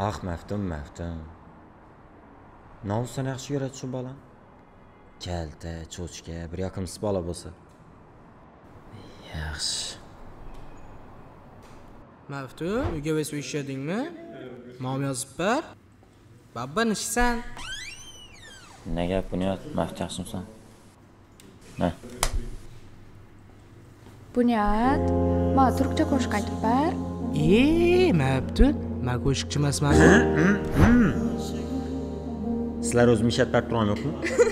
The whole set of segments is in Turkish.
Ah Məftun. Ne olsa yaxşı görət şu balan? Kəltə, çoçka, bir yaxınsı bala bolsa. Yaxşı. Məftun, uyga vesib işledingmi? Nom yozib ber. Baba nishsan? Ne gap Bunyod, Məftun yaxshimisan? Ne? Bunyod, ma turkcha qo'shiq aytib ber. Məftun, men qo'shiqchi emasman. Sizlar o'zim ishlab berib turgan yo'qmi?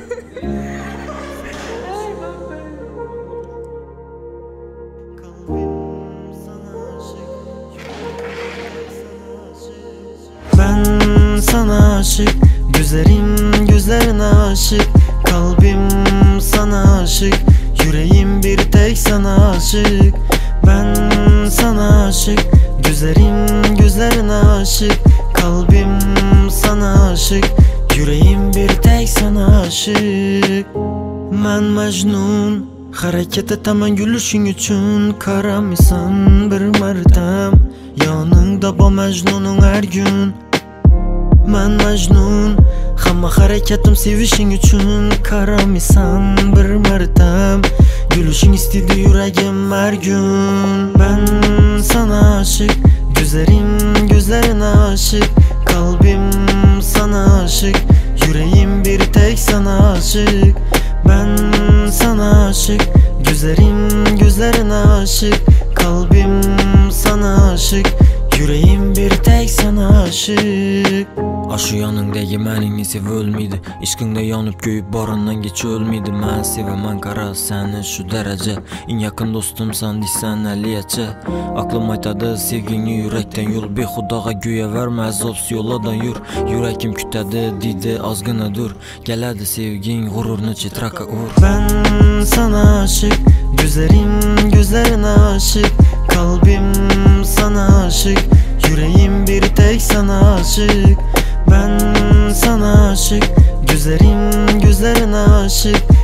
Ben sana aşık, gözlerim gözlerine aşık. Kalbim sana aşık, yüreğim bir tek sana aşık. Ben sana aşık, gözlerim gözlerine aşık. Kalbim sana aşık, yüreğim bir tek sana aşık. Ben Mecnun, hareket etaman gülüşün üçün. Karamisan bir mertem, yanında bu Mecnun'un her gün. Ben Mecnun, hamma hareketim sevişin üçün. Karamisan bir mertem, gülüşün istedi yüreğim her gün. Ben sana aşık, gözlerim gözlerine aşık. Kalbim sana aşık, yüreğim bir tek sana aşık. Ben sana aşık, gözlerim gözlerine aşık. Kalbim sana aşık, yüreğim bir tek sana aşık. Aşı yanındaki menini sev ölmeydi. İşkinde yanıp köyüp barından geç ölmeydi. Ben sevemen kara seni şu derece. En yakın dostumsan diysen 50'ye. Aklım aytadı sevgini yürekten yol. Behudağa göğe vermez ops yoladan yür. Yürekim kütedi didi azgına dur. Geledi sevgin gururunu çetraka uğur. Ben sana aşık, gözlerim gözlerine aşık. Kalbim sana aşık, yüreğim bir tek sana aşık. Ben sana aşık, gözlerim gözlerine aşık.